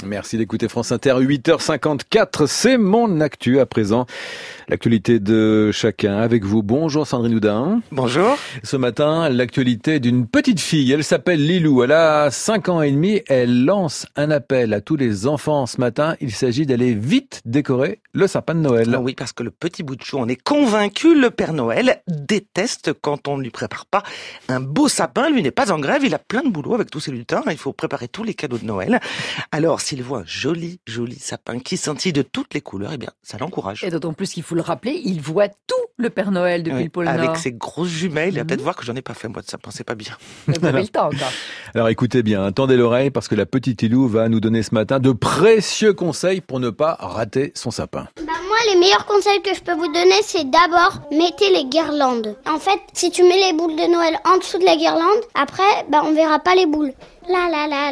Merci d'écouter France Inter, 8h54, c'est mon actu à présent. L'actualité de chacun avec vous. Bonjour Sandrine Houdin. Bonjour. Ce matin, l'actualité d'une petite fille. Elle s'appelle Lilou. Elle a 5 ans et demi. Elle lance un appel à tous les enfants ce matin. Il s'agit d'aller vite décorer le sapin de Noël. Ah oui, parce que le petit bout de chou, on est convaincu, le Père Noël déteste quand on ne lui prépare pas un beau sapin. Lui n'est pas en grève, il a plein de boulot avec tous ses lutins. Il faut préparer tous les cadeaux de Noël. Alors, s'il voit un joli sapin qui scintille de toutes les couleurs, eh bien, ça l'encourage. Et d'autant plus qu'il faut le rappeler, il voit tout le Père Noël depuis le pôle Nord. Avec ses grosses jumelles, il va peut-être voir que j'en ai pas fait, moi, de sapin, c'est pas bien. Vous avez le temps, quoi. Alors écoutez bien, tendez l'oreille parce que la petite Lilou va nous donner ce matin de précieux conseils pour ne pas rater son sapin. Moi, les meilleurs conseils que je peux vous donner, c'est d'abord, mettez les guirlandes. En fait, si tu mets les boules de Noël en dessous de la guirlande, après, on verra pas les boules. La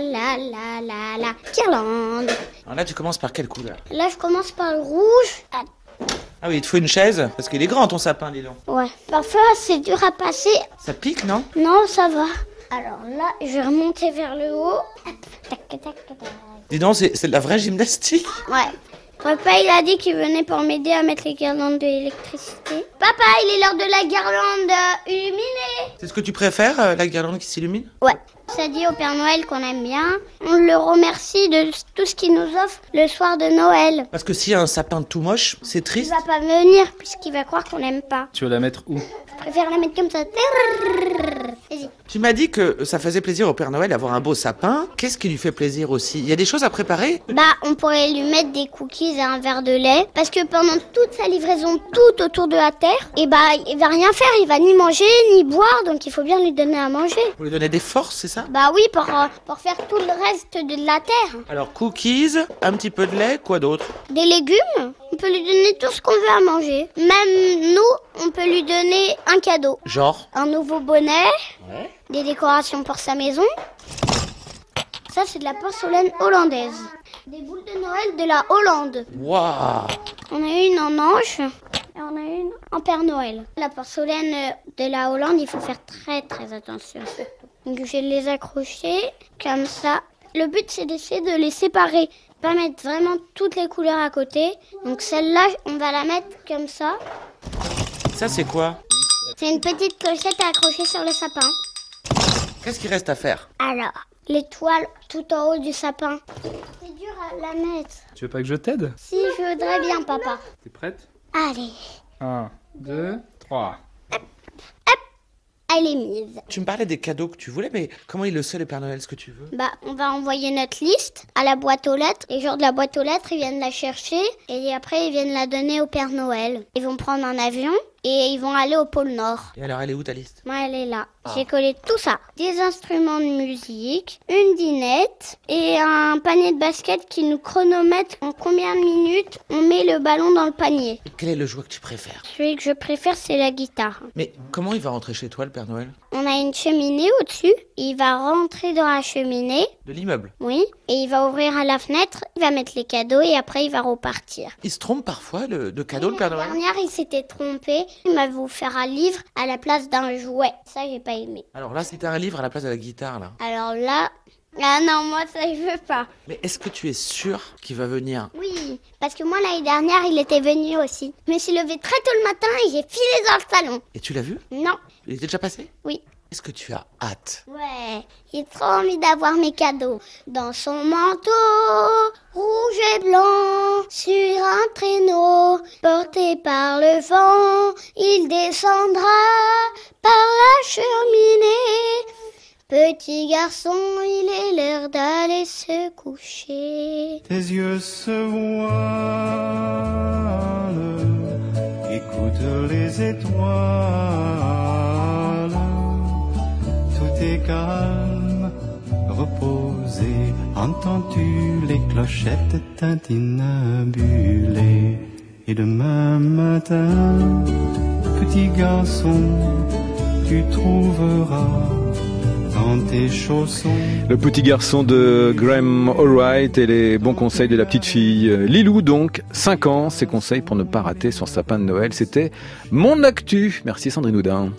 guirlande. Alors là, tu commences par quelle couleur? Là, je commence par le rouge. Ah oui, il te faut une chaise, parce qu'il est grand ton sapin, dis donc. Ouais, parfois c'est dur à passer. Ça pique, non? Non, ça va. Alors là, je vais remonter vers le haut. Tac, tac, tac. Dis donc, c'est de la vraie gymnastique. Ouais. Papa, il a dit qu'il venait pour m'aider à mettre les guirlandes de l'électricité. Papa, il est l'heure de la guirlande illuminée. C'est ce que tu préfères, la guirlande qui s'illumine? Ouais. Ça dit au Père Noël qu'on aime bien. On le remercie de tout ce qu'il nous offre le soir de Noël. Parce que s'il y a un sapin tout moche, c'est triste. Il va pas venir puisqu'il va croire qu'on n'aime pas. Tu vas la mettre où? Je préfère la mettre comme ça. Vas-y. Tu m'as dit que ça faisait plaisir au Père Noël d'avoir un beau sapin. Qu'est-ce qui lui fait plaisir aussi? Il y a des choses à préparer? On pourrait lui mettre des cookies et un verre de lait. Parce que pendant toute sa livraison, tout autour de la terre, il va rien faire. Il va ni manger, ni boire. Donc il faut bien lui donner à manger. Pour lui donner des forces, c'est ça? Oui, pour faire tout le reste de la terre. Alors cookies, un petit peu de lait, quoi d'autre? Des légumes. On peut lui donner tout ce qu'on veut à manger. Même nous, on peut lui donner un cadeau. Genre? Un nouveau bonnet. Ouais. Des décorations pour sa maison. Ça, c'est de la porcelaine hollandaise. Des boules de Noël de la Hollande. Waouh! On a une en ange et on a une en Père Noël. La porcelaine de la Hollande, il faut faire très très attention. Donc je vais les accrocher comme ça. Le but, c'est d'essayer de les séparer. Pas mettre vraiment toutes les couleurs à côté. Donc celle-là, on va la mettre comme ça. Ça, c'est quoi? C'est une petite clochette à accrocher sur le sapin. Qu'est-ce qu'il reste à faire? Alors, l'étoile tout en haut du sapin. C'est dur à la mettre. Tu veux pas que je t'aide? Si, je voudrais bien, papa. T'es prête? Allez. 1, 2, 3. Elle est mise. Tu me parlais des cadeaux que tu voulais, mais comment il le sait, le Père Noël, ce que tu veux? On va envoyer notre liste à la boîte aux lettres. Les gens de la boîte aux lettres, ils viennent la chercher et après, ils viennent la donner au Père Noël. Ils vont prendre un avion et ils vont aller au pôle Nord. Et alors, elle est où ta liste? Moi, elle est là. J'ai collé tout ça. Des instruments de musique, une dinette et un panier de basket qui nous chronomètre en combien de minutes on met le ballon dans le panier. Et quel est le jouet que tu préfères? Celui que je préfère, c'est la guitare. Mais comment il va rentrer chez toi, le Père Noël? On a une cheminée au-dessus. Il va rentrer dans la cheminée. De l'immeuble? Oui. Et il va ouvrir à la fenêtre, il va mettre les cadeaux et après il va repartir. Il se trompe parfois de cadeau, le Père Noël? L'année dernière, il s'était trompé. Il m'a offert un livre à la place d'un jouet. Ça, j'ai pas aimé. Alors là, c'était un livre à la place de la guitare, là. Alors là... Ah non, moi, ça, je veux pas. Mais est-ce que tu es sûr qu'il va venir? Oui, parce que moi, l'année dernière, il était venu aussi. Je me suis levée très tôt le matin et j'ai filé dans le salon. Et tu l'as vu? Non. Il était déjà passé? Oui. Est-ce que tu as hâte? Ouais, j'ai trop envie d'avoir mes cadeaux. Dans son manteau, rouge et blanc, sur un traîneau, porté par le vent, il descendra par la cheminée. Petit garçon, il est l'heure d'aller se coucher. Tes yeux se voilent, écoute les étoiles. Tout est calme, reposé. Entends-tu les clochettes tintinabulées? Et demain matin, petit garçon, tu trouveras dans tes chaussons. Le petit garçon de Graham Allwright et les bons conseils de la petite fille Lilou, donc 5 ans, ses conseils pour ne pas rater son sapin de Noël. C'était mon actu. Merci Sandrine Houdin.